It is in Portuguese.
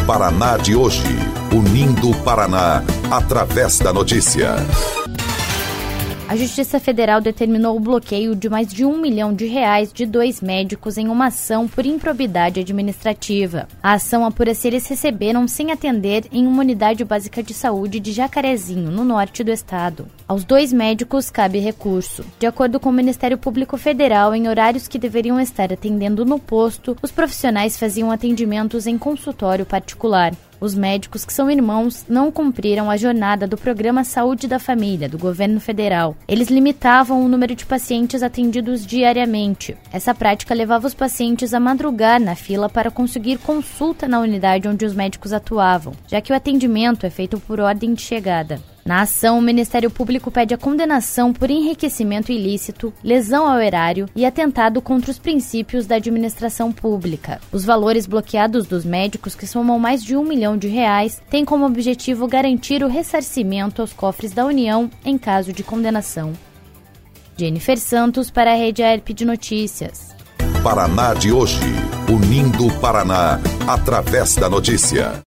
Paraná de hoje, unindo o Paraná através da notícia. A Justiça Federal determinou o bloqueio de mais de R$1 milhão de 2 médicos em uma ação por improbidade administrativa. A ação apura se eles receberam sem atender em uma unidade básica de saúde de Jacarezinho, no norte do estado. Aos 2 médicos cabe recurso. De acordo com o Ministério Público Federal, em horários que deveriam estar atendendo no posto, os profissionais faziam atendimentos em consultório particular. Os médicos, que são irmãos, não cumpriram a jornada do Programa Saúde da Família, do governo federal. Eles limitavam o número de pacientes atendidos diariamente. Essa prática levava os pacientes a madrugar na fila para conseguir consulta na unidade onde os médicos atuavam, já que o atendimento é feito por ordem de chegada. Na ação, o Ministério Público pede a condenação por enriquecimento ilícito, lesão ao erário e atentado contra os princípios da administração pública. Os valores bloqueados dos médicos, que somam mais de R$1 milhão, têm como objetivo garantir o ressarcimento aos cofres da União em caso de condenação. Jennifer Santos para a Rede AERP de Notícias. Paraná de hoje, unindo o Paraná através da notícia.